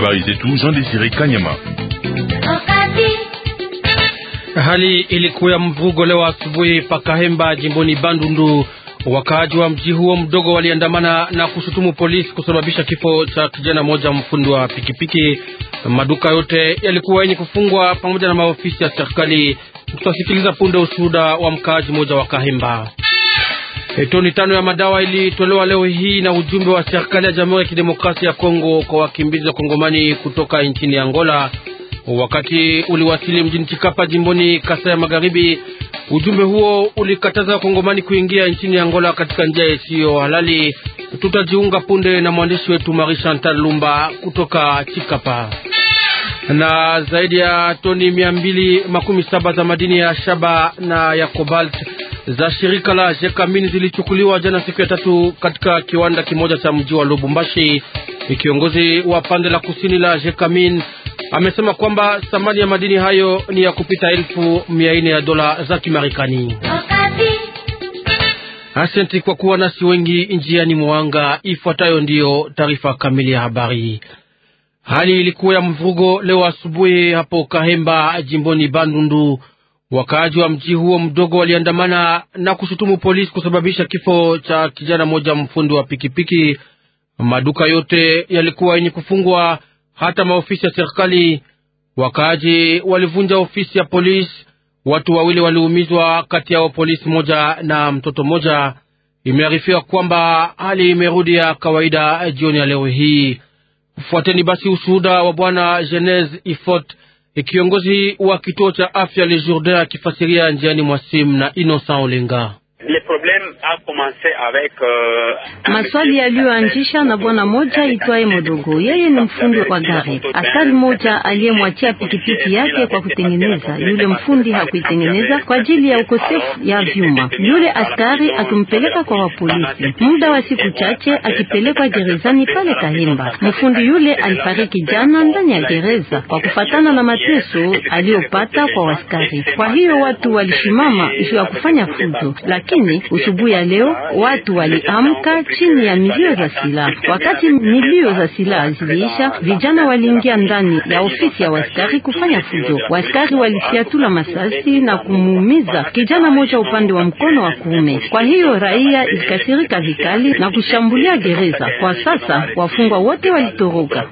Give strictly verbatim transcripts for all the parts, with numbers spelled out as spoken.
Habari zetu Jean Desire Kanyama. Hali ilikuwa ya mvugo leo asubuhi Pakahemba jimboni Bandundu. Wakaaji wa mji huo mdogo waliandamana na kushutumu polisi kusababisha kifo cha kijana moja mfundi wa pikipiki. Maduka yote yalikuwa yenye kufungwa pamoja na maofisi ya serikali. Tutasikiliza punde ushuhuda wa mkaaji moja wa Kahemba. E, toni tano ya madawa ilitolewa leo hii na ujumbe wa serikali ya Jamhuri ya Kidemokrasia ya Kongo kwa wakimbizi wa Kongomani kutoka nchini Angola. Wakati uliwasili mjini Chikapa jimboni Kasai ya Magharibi, ujumbe huo ulikataza Kongomani kuingia nchini Angola katika njia isiyo halali. Tutajiunga punde na mwandishi wetu Marie Chantal Lumba kutoka Chikapa. Na zaidi ya toni mia mbili makumi saba za madini ya shaba na ya cobalt za shirika la Jekamin zilichukuliwa jana siku ya tatu katika kiwanda kimoja cha mji wa Lubumbashi. Kiongozi wa pande la kusini la Jekamin amesema kwamba thamani ya madini hayo ni ya kupita elfu mia nne ya dola za Kimarekani. Asante kwa kuwa nasi wengi njiani mwanga. Ifuatayo ndiyo taarifa kamili ya habari. Hali ilikuwa ya mvugo leo asubuhi hapo Kahemba jimboni Bandundu. Wakaaji wa mji huo mdogo waliandamana na kushutumu polisi kusababisha kifo cha kijana moja mfundi wa pikipiki. Maduka yote yalikuwa yenye kufungwa, hata maofisi ya serikali. Wakaaji walivunja ofisi ya polisi. Watu wawili waliumizwa, kati yao polisi moja na mtoto moja. Imearifiwa kwamba hali imerudi ya kawaida jioni ya leo hii. Fuateni basi ushuhuda wa bwana Genese Ifot, kiongozi wa kituo cha afya Le Jourdain, akifasiria njiani mwasim na Innocent Olenga. Maswali yaliyoanzisha na bwana moja itwaye Modogo. Yeye ni mfundi wa gari. Askari moja aliyemwachia pikipiki yake kwa kutengeneza, yule mfundi hakuitengeneza kwa ajili ya ukosefu ya vyuma. Yule askari akimpeleka kwa wapolisi. Muda wa siku chache akipelekwa gerezani pale Kahemba. Mfundi yule alifariki jana ndani ya gereza kwa kufatana na mateso aliyopata kwa askari. Kwa hiyo watu walishimama juu ya kufanya fujo, lakini usubuhi ya leo watu waliamka chini ya milio za silaha. Wakati milio za silaha ziliisha, vijana waliingia ndani ya ofisi ya waskari kufanya fujo. Waskari walifiatula masasi na kumuumiza kijana moja upande wa mkono wa kuume. Kwa hiyo raia ilikasirika vikali na kushambulia gereza. Kwa sasa wafungwa wote walitoroka.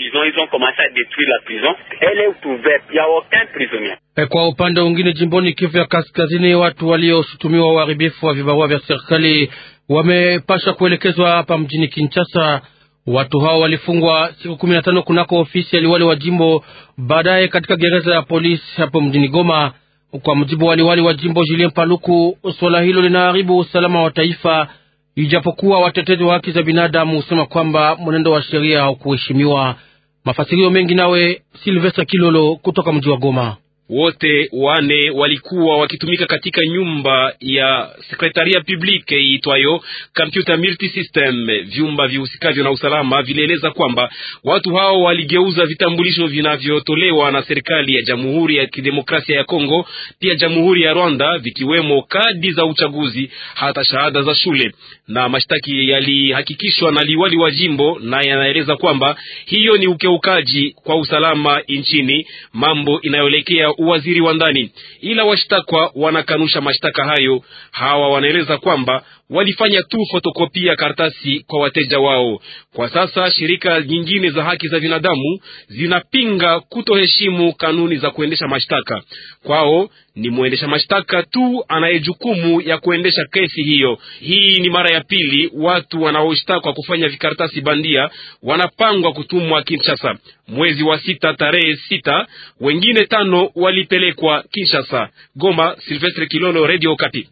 Kwa upande mwingine jimboni Kivu ya Kaskazini, watu walioshutumiwa uharibifu wa vibarua vya serikali wamepasha kuelekezwa hapa mjini Kinshasa. Watu hao walifungwa siku kumi na tano kunako ofisi ya liwali wa jimbo, baadaye katika gereza ya polisi hapo mjini Goma. Kwa mujibu wa liwali wa jimbo Julien Paluku, swala hilo linaharibu usalama wa taifa, ijapokuwa watetezi wa haki za binadamu husema kwamba mwenendo wa sheria haukuheshimiwa. Mafasirio mengi nawe Silvestre Kilolo kutoka mji wa Goma. Wote wane walikuwa wakitumika katika nyumba ya sekretaria publique iitwayo Computer Multi System. Vyumba vihusikavyo na usalama vilieleza kwamba watu hao waligeuza vitambulisho vinavyotolewa na serikali ya Jamhuri ya Kidemokrasia ya Kongo, pia Jamhuri ya Rwanda, vikiwemo kadi za uchaguzi hata shahada za shule. Na mashtaki yalihakikishwa na liwali wa jimbo, na yanaeleza kwamba hiyo ni ukeukaji kwa usalama nchini, mambo inayoelekea uwaziri wa ndani. Ila washtakwa wanakanusha mashtaka hayo. Hawa wanaeleza kwamba walifanya tu fotokopia karatasi kwa wateja wao. Kwa sasa shirika nyingine za haki za binadamu zinapinga kutoheshimu kanuni za kuendesha mashtaka. Kwao ni muendesha mashtaka tu anayejukumu ya kuendesha kesi hiyo. Hii ni mara ya pili watu wanaoshtakwa kufanya vikaratasi bandia wanapangwa kutumwa Kinshasa. Mwezi wa sita tarehe sita, wengine tano walipelekwa Kinshasa. Goma, Silvestre Kilolo, Radio Okapi.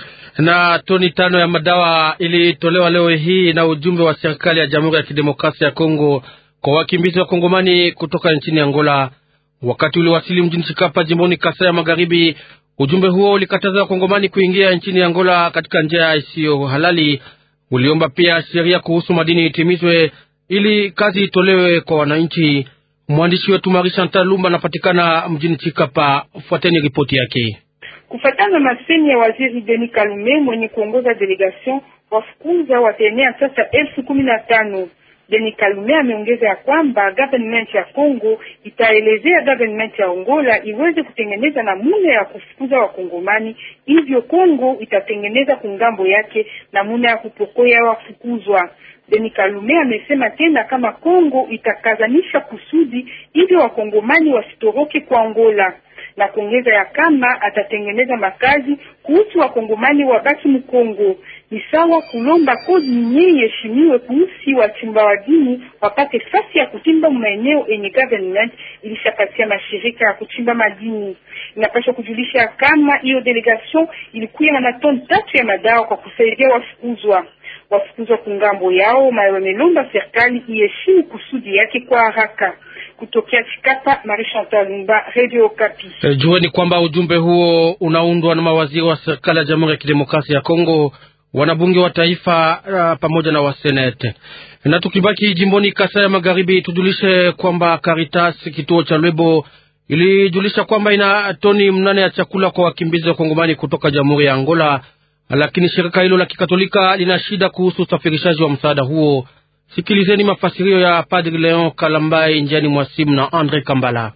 Na toni tano ya madawa ilitolewa leo hii na ujumbe wa serikali ya Jamhuri ya Kidemokrasia ya Kongo kwa wakimbizi wa Kongomani kutoka nchini Angola. Wakati uliwasili mjini Chikapa jimboni Kasai ya Magharibi, ujumbe huo ulikataza Kongomani kuingia nchini Angola katika njia isiyo halali. Uliomba pia sheria kuhusu madini itimizwe ili kazi itolewe kwa wananchi. Mwandishi wetu Marie Chantal Lumba anapatikana mjini Chikapa. Fuateni ripoti yake. Kufatana na semi ya waziri Denis Kalume mwenye kuongoza delegation, wafukuza wataenea sasa elfu kumi na tano. Denis Kalume ameongeza ya kwamba government ya Kongo itaelezea government ya Angola iweze kutengeneza namuna ya kufukuza wakongomani, hivyo Kongo itatengeneza kungambo yake namuna ya kupokoya wafukuzwa. Denis Kalume amesema tena kama Kongo itakazanisha kusudi hivyo wakongomani wasitoroke kwa Angola, na kuongeza ya kama atatengeneza makazi kuhusu wakongomani wabaki mkongo. Ni sawa kulomba kodi nye yeshimiwe kuhusu wachimba wadini wapate fasi ya kuchimba maeneo enye government ilishakatia mashirika ya kuchimba madini. Inapaswa kujulisha kama hiyo delegation ilikuwa na ton tatu ya madawa kwa kusaidia wafukuzwa. Wafukuzwa kungambo yao wamelomba serikali iheshimu kusudi yake kwa haraka. Kutokea Chikapa, Marie Chantal Lumba, Radio Okapi. E, jueni kwamba ujumbe huo unaundwa na mawaziri wa serikali ya Jamhuri ya Kidemokrasia ya Kongo, wanabunge wa taifa uh, pamoja na wa Senate. Na tukibaki jimboni Kasai ya Magharibi, tujulishe kwamba Caritas kituo cha Lwebo ilijulisha kwamba ina toni mnane ya chakula kwa wakimbizi wa Kongomani kutoka Jamhuri ya Angola, lakini shirika hilo la Kikatolika lina shida kuhusu usafirishaji wa msaada huo. Sikilizeni mafasirio ya Padri Leon Kalambai njiani mwasimu na Andre Kambala.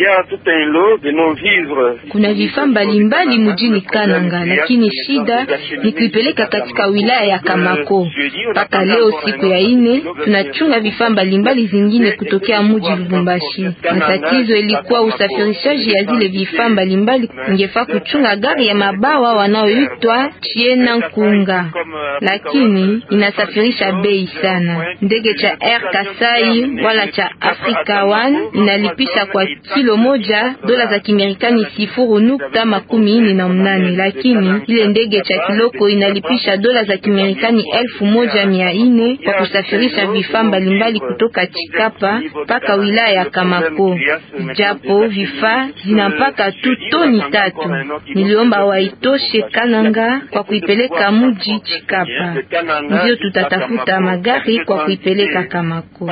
Kuna vifaa mbalimbali mjini Kananga, lakini shida ni kuipeleka katika wilaya ya Kamako. Paka leo siku ya ine tunachunga vifaa mbalimbali zingine kutokea mji Lubumbashi. Matatizo ilikuwa usafirishaji ya zile vifaa mbalimbali. Ingefaa kuchunga gari ya mabawa wanaoitwa Chiena Nkunga, lakini inasafirisha bei sana. Ndege cha Air Kasai wala cha Africa One inalipisha kwa kilo moja dola za Kimerikani sifuru nukta makumi ine na mnane, lakini ile ndege cha kiloko inalipisha dola za Kimerikani elfu moja mia ine kwa kusafirisha vifaa mbalimbali kutoka Chikapa mpaka wilaya ya Kamako. Japo vifaa zinampaka tu toni tatu, niliomba waitoshe Kananga kwa kuipeleka mji Chikapa, ndio tutatafuta magari kwa kuipeleka Kamako.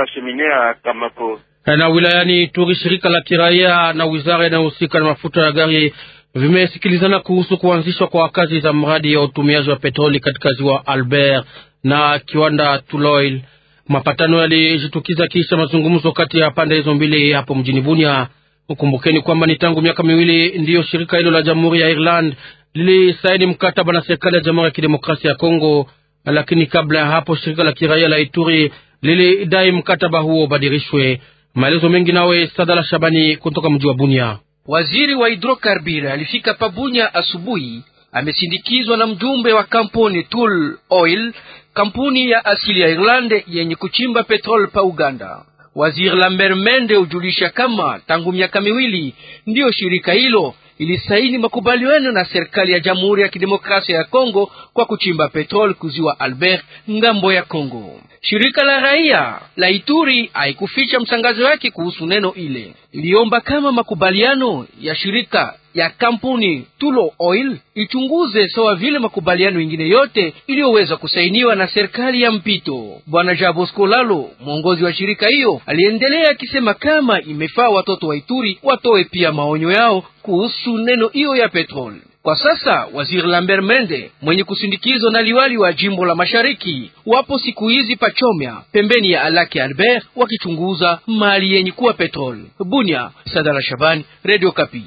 Na wilayani Ituri, shirika la kiraia na wizara inayohusika na mafuta ya gari vimesikilizana kuhusu kuanzishwa kwa kazi za mradi ya utumiaji wa petroli katika ziwa Albert na kiwanda Tuloil. Mapatano yalijitukiza kisha mazungumzo kati ya pande hizo mbili hapo mjini Bunia. Ukumbukeni kwamba ni tangu miaka miwili ndiyo shirika hilo la Jamhuri ya Ireland lilisaini mkataba na serikali ya Jamhuri ya Kidemokrasia ya Kongo, lakini kabla ya hapo shirika la kiraia la Ituri lilidai mkataba huo badilishwe. Maelezo mengi nawe Sadala Shabani kutoka mji wa Bunia. Waziri wa hidrokarbira alifika pa Bunia asubuhi, amesindikizwa na mjumbe wa kampuni Tool Oil, kampuni ya asili ya Irlande yenye kuchimba petrol pa Uganda. Waziri Lambert Mende ujulisha kama tangu miaka miwili ndiyo shirika hilo ilisaini makubaliano na serikali ya Jamhuri ya Kidemokrasia ya Kongo kwa kuchimba petrol kuziwa Albert ngambo ya Kongo. Shirika la raia la Ituri haikuficha msangazo wake kuhusu neno ile. Iliomba kama makubaliano ya shirika ya kampuni Tulo Oil ichunguze sawa vile makubaliano mengine yote iliyoweza kusainiwa na serikali ya mpito. Bwana Jabosco Lalo, mwongozi wa shirika hiyo, aliendelea akisema kama imefaa watoto wa Ituri watoe pia maonyo yao kuhusu neno hiyo ya petroli. Kwa sasa waziri Lambert Mende mwenye kusindikizwa na liwali wa jimbo la Mashariki wapo siku hizi pachomya pembeni ya Alaki Albert wakichunguza mali yenye kuwa petroli. Bunia, Sadala Shabani, Radio Kapi.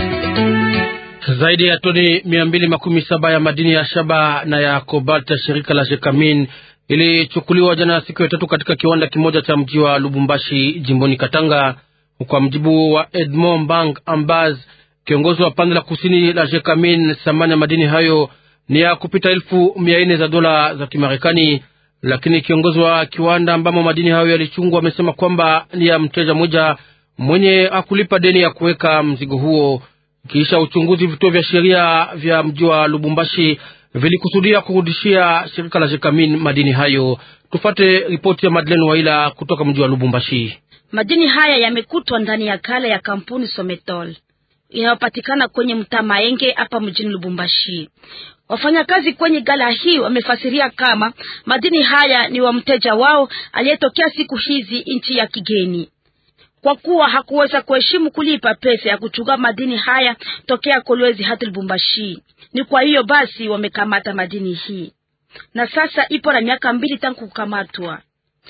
Zaidi ya toni mia mbili makumi saba ya madini ya shaba na ya cobalt ya shirika la Jekamin ilichukuliwa jana siku ya tatu katika kiwanda kimoja cha mji wa Lubumbashi jimboni Katanga. Kwa mjibu wa Edmond Bang Ambaz, kiongozi wa pande la kusini la Jekamin, thamani ya madini hayo ni ya kupita elfu mia nne za dola za Kimarekani, lakini kiongozi wa kiwanda ambamo madini hayo yalichungwa amesema kwamba ni ya mteja mmoja mwenye akulipa deni ya kuweka mzigo huo. Kisha uchunguzi, vituo vya sheria vya mji wa Lubumbashi vilikusudia kurudishia shirika la Jekamin madini hayo. Tufate ripoti ya Madeleine Waila kutoka mji wa Lubumbashi. Madini haya yamekutwa ndani ya kala ya kampuni Sometol inayopatikana kwenye mtaa Maenge hapa mjini Lubumbashi. Wafanyakazi kwenye gala hii wamefasiria kama madini haya ni wa mteja wao aliyetokea siku hizi nchi ya kigeni. Kwa kuwa hakuweza kuheshimu kulipa pesa ya kuchukua madini haya tokea Kolwezi hadi Lubumbashi, ni kwa hiyo basi wamekamata madini hii, na sasa ipo na miaka mbili tangu kukamatwa.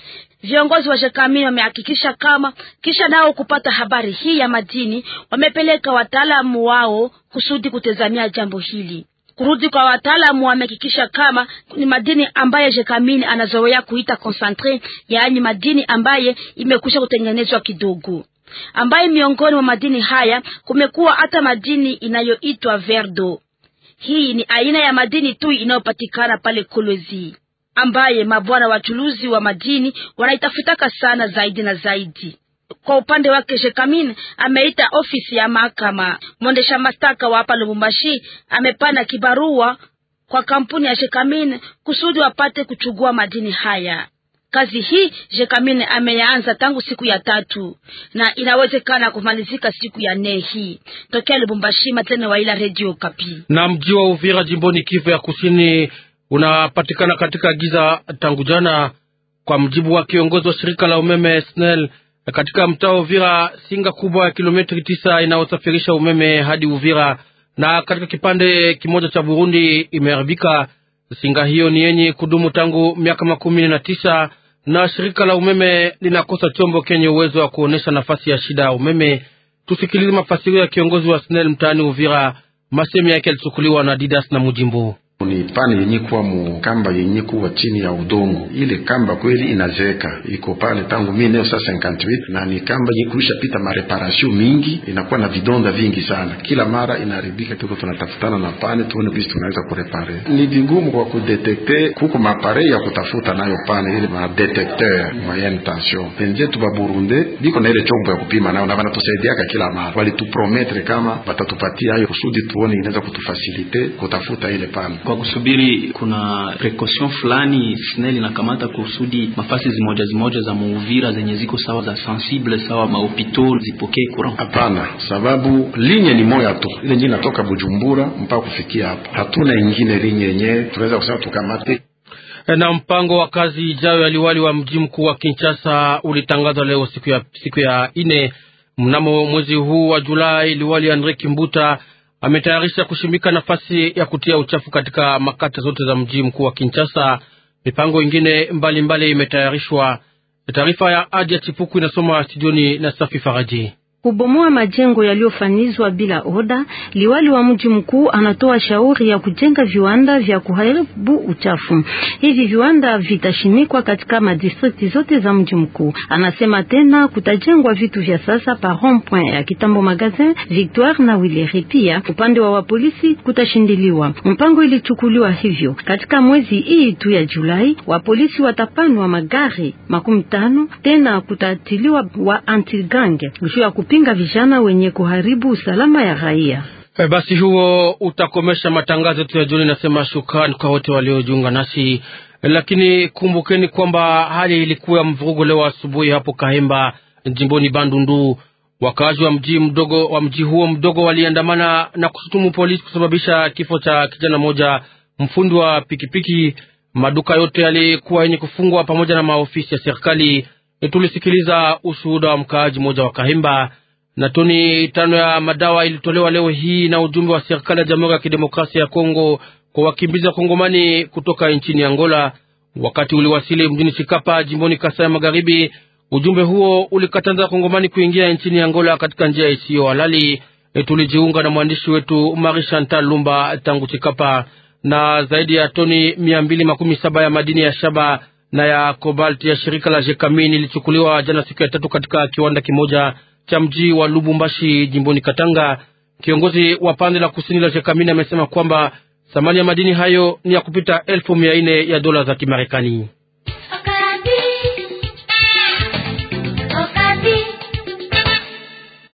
Viongozi wa Jekamin wamehakikisha kama kisha nao kupata habari hii ya madini wamepeleka wataalamu wao kusudi kutazamia jambo hili. Kurudi kwa wataalamu wamehakikisha kama ni madini ambaye Jekamin anazoea kuita concentré, yaani madini ambaye imekwisha kutengenezwa kidogo, ambaye miongoni mwa madini haya kumekuwa hata madini inayoitwa verdo. Hii ni aina ya madini tu inayopatikana pale Kolwezi, ambaye mabwana wachuluzi wa madini wanaitafutaka sana zaidi na zaidi. Kwa upande wake Jekamin ameita ofisi ya mahakama. Mwendesha mashtaka wa hapa Lubumbashi amepana kibarua kwa kampuni ya Jekamin kusudi wapate kuchugua madini haya. Kazi hii Jekamin ameanza tangu siku ya tatu na inawezekana kumalizika siku ya nne hii. Tokea Lubumbashi, Matene wa ila Radio Kapi. Na mji wa Uvira jimboni Kivu ya Kusini unapatikana katika giza tangu jana, kwa mjibu wa kiongozi wa shirika la umeme S N E L. Katika mtaa Uvira, singa kubwa ya kilometri tisa inayosafirisha umeme hadi Uvira na katika kipande kimoja cha Burundi imeharibika. Singa hiyo ni yenye kudumu tangu miaka makumi na tisa na shirika la umeme linakosa chombo kenye uwezo wa kuonesha nafasi ya shida ya umeme. Tusikilize mafasirio ya kiongozi wa S N E L mtaani Uvira. Masemi yake yalichukuliwa na Didas na Mujimbo. Ni pani yenye kuwa mukamba yenye kuwa chini ya udongo. Ile kamba kweli inazeka, iko pale tangu mia tisa cinquante-huit na ni kamba yenye kuisha pita mareparasyon mingi, inakuwa na vidonda vingi sana. Kila mara inaharibika, tuko tunatafutana na pani tuone bisi tunaweza kurepare. Ni vigumu kwa kudetekte, kuko mapare ya kutafuta nayo pani ile ma detecteur moyenne tension. Penzetu ba Burundi biko na ile chombo ya kupima nayo na wanatusaidiaka kila mara. Walitupromettre kama watatupatia hayo kusudi tuone inaweza kutufasilite kutafuta ile pani. Kwa kusubiri kuna precaution fulani S N E L inakamata kusudi mafasi zimoja zimoja za Uvira zenye ziko sawa za sensible sawa mahopitol zipokee courant. Hapana, sababu linye ni moja tu, ile nyingine inatoka Bujumbura mpaka kufikia hapa. Hatuna nyingine linye yenyewe tunaweza kusema tukamate. Na mpango wa kazi ijayo ya liwali wa mji mkuu wa Kinshasa ulitangazwa leo siku ya siku ya ine. Mnamo mwezi huu wa Julai, liwali Andre Kimbuta ametayarisha kushimika nafasi ya kutia uchafu katika makata zote za mji mkuu wa Kinshasa. Mipango ingine mbalimbali imetayarishwa. Taarifa ya Adia Chipuku inasoma studioni na Safi Faraji. Kubomoa majengo yaliyofanizwa bila oda, liwali wa mji mkuu anatoa shauri ya kujenga viwanda vya kuharibu uchafu. Hivi viwanda vitashimikwa katika madistrikti zote za mji mkuu. Anasema tena kutajengwa vitu vya sasa pa rond point ya Kitambo Magazin, Victoire na Wileri. Pia upande wa wapolisi kutashindiliwa. Mpango ilichukuliwa hivyo katika mwezi hii tu ya Julai, wapolisi watapanwa magari makumi tano, tena kutatiliwa wa anti-gang ya kupinga vijana wenye kuharibu usalama ya raia. E, basi huo utakomesha matangazo yetu ya jioni. Nasema shukrani kwa wote waliojiunga nasi, lakini kumbukeni kwamba hali ilikuwa mvurugo leo asubuhi hapo Kahemba jimboni Bandundu. Wakazi wa mji mdogo wa mji huo mdogo waliandamana na kushutumu polisi kusababisha kifo cha kijana moja mfundi wa pikipiki. Maduka yote yalikuwa yenye kufungwa pamoja na maofisi ya serikali. E, tulisikiliza ushuhuda wa mkaaji moja wa Kahemba. Na toni tano ya madawa ilitolewa leo hii na ujumbe wa serikali ya Jamhuri ya Kidemokrasia ya Kongo kwa wakimbizi wa Kongomani kutoka nchini Angola. Wakati uliwasili mjini Chikapa jimboni Kasai Magharibi, ujumbe huo ulikataza Kongomani kuingia nchini Angola katika njia isiyo halali. E, tulijiunga na mwandishi wetu Marie Chantal Lumba tangu Chikapa. Na zaidi ya toni mia mbili makumi saba ya madini ya shaba na ya cobalt ya shirika la Jekamin ilichukuliwa jana siku ya tatu katika kiwanda kimoja cha mji wa Lubumbashi jimboni Katanga. Kiongozi wa pande la kusini la Jekamin amesema kwamba thamani ya madini hayo ni ya kupita elfu mia nne ya dola za Kimarekani.